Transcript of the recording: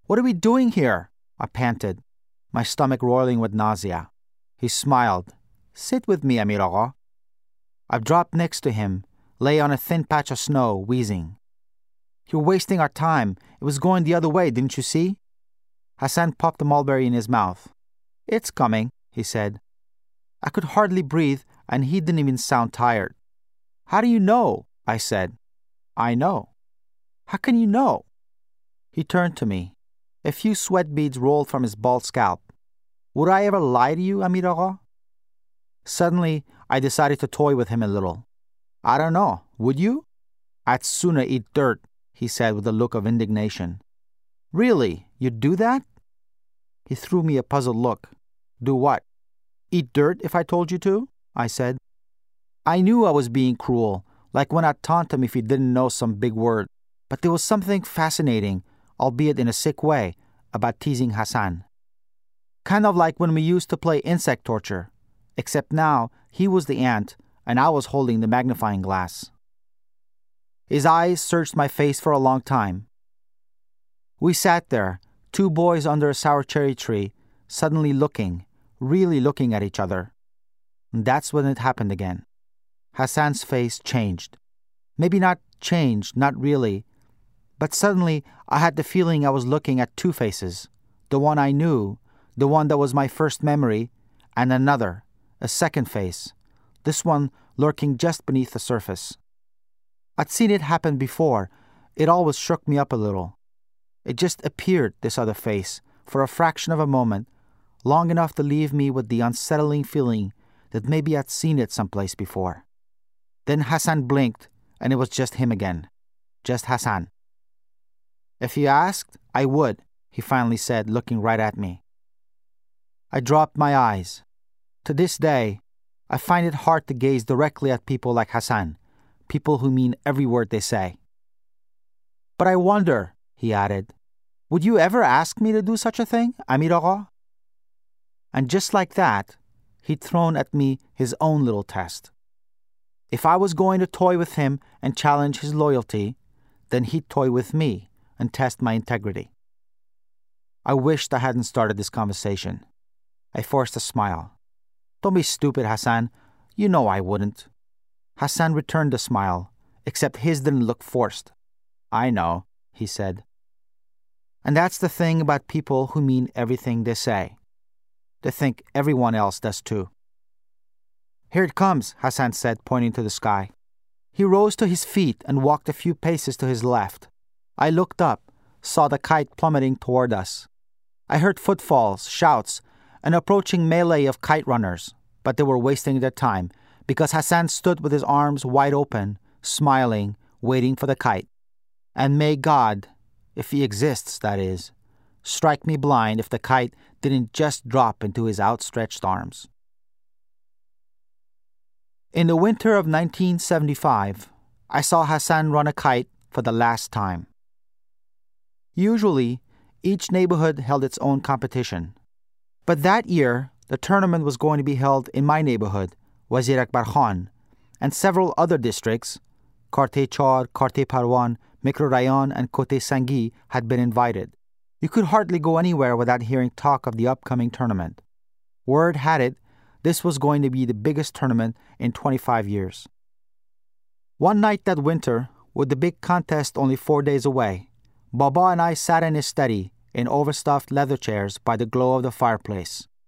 What are we doing here? I panted, my stomach roiling with nausea. He smiled. Sit with me, Amir Agha. I dropped next to him, lay on a thin patch of snow, wheezing. You're wasting our time. It was going the other way, didn't you see? Hassan popped a mulberry in his mouth. It's coming, he said. I could hardly breathe, and he didn't even sound tired. How do you know? I said. I know. How can you know? He turned to me. A few sweat beads rolled from his bald scalp. Would I ever lie to you, Amir Agha? Suddenly, I decided to toy with him a little. I don't know. Would you? I'd sooner eat dirt, he said with a look of indignation. Really? You'd do that? He threw me a puzzled look. Do what? Eat dirt if I told you to? I said. I knew I was being cruel, like when I'd taunt him if he didn't know some big word. But there was something fascinating, albeit in a sick way, about teasing Hassan. Kind of like when we used to play insect torture, except now he was the ant and I was holding the magnifying glass. His eyes searched my face for a long time. We sat there, two boys under a sour cherry tree, suddenly looking, really looking at each other. And that's when it happened again. Hassan's face changed. Maybe not changed, not really, but suddenly I had the feeling I was looking at two faces. The one I knew, the one that was my first memory, and another, a second face, this one lurking just beneath the surface. I'd seen it happen before. It always shook me up a little. It just appeared, this other face, for a fraction of a moment, long enough to leave me with the unsettling feeling that maybe I'd seen it someplace before. Then Hassan blinked, and it was just him again. Just Hassan. If you asked, I would, he finally said, looking right at me. I dropped my eyes. To this day, I find it hard to gaze directly at people like Hassan, people who mean every word they say. But I wonder, he added, would you ever ask me to do such a thing, Amir Agha? And just like that, he'd thrown at me his own little test. If I was going to toy with him and challenge his loyalty, then he'd toy with me and test my integrity. I wished I hadn't started this conversation. I forced a smile. Don't be stupid, Hassan. You know I wouldn't. Hassan returned the smile, except his didn't look forced. I know, he said. And that's the thing about people who mean everything they say. They think everyone else does too. Here it comes, Hassan said, pointing to the sky. He rose to his feet and walked a few paces to his left. I looked up, saw the kite plummeting toward us. I heard footfalls, shouts, an approaching melee of kite runners, but they were wasting their time because Hassan stood with his arms wide open, smiling, waiting for the kite. And may God, if he exists, that is, strike me blind if the kite didn't just drop into his outstretched arms. In the winter of 1975, I saw Hassan run a kite for the last time. Usually, each neighborhood held its own competition. But that year, the tournament was going to be held in my neighborhood, Wazir Akbar Khan, and several other districts, Karte Chor, Karte Parwan, Mikrorayon, and Kote Sangi, had been invited. You could hardly go anywhere without hearing talk of the upcoming tournament. Word had it, this was going to be the biggest tournament in 25 years. One night that winter, with the big contest only 4 days away, Baba and I sat in his study in overstuffed leather chairs by the glow of the fireplace.